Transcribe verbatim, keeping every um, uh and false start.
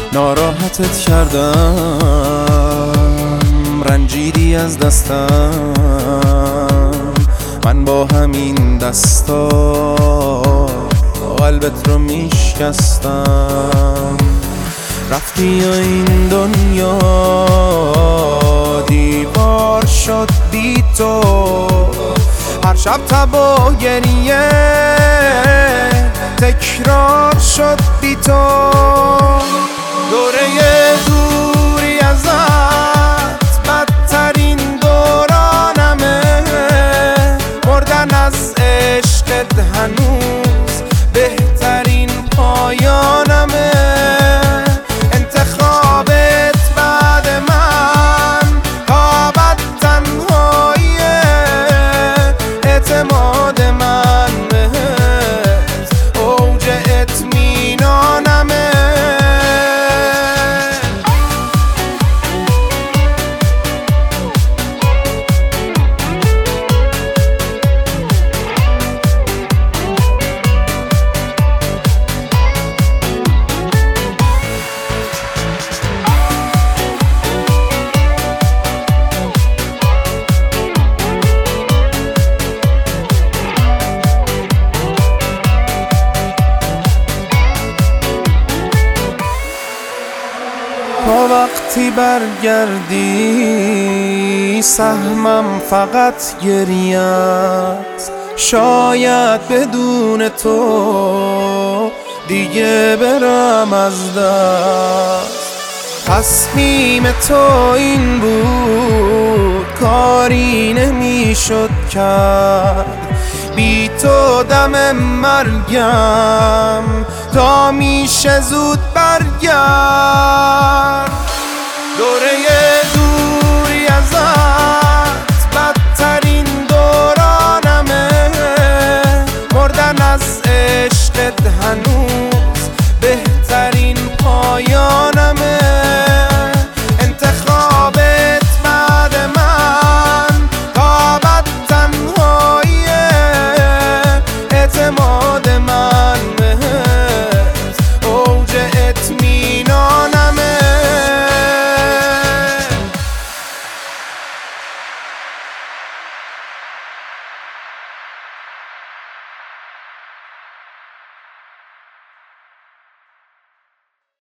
ناراحتت کردم، رنجیدی از دستم، من با همین دستا قلبت رو میشکستم. رفتی و این دنیا دیوار شد بی تو، هر شب تب و گریه تکرار شد بی تو. دوره دوری ازت بدترین دورانمه، مردن از عشقت هنوز بهترین پایانمه. انتخابت بعد من تا بد تنهاییه، اعتماد من بهت اوج اطمینانمه. تا وقتی برگردی سهمم فقط گریه‌ست، شاید بدون تو دیگه برم از دست. تصمیم تو این بود کاری نمیشد کرد، بی تو دم مرگم تا میشه زود برگرد. دوره دوری ازت بدترین دورانمه، مردن از عشقت هنوز بهترین پایانمه.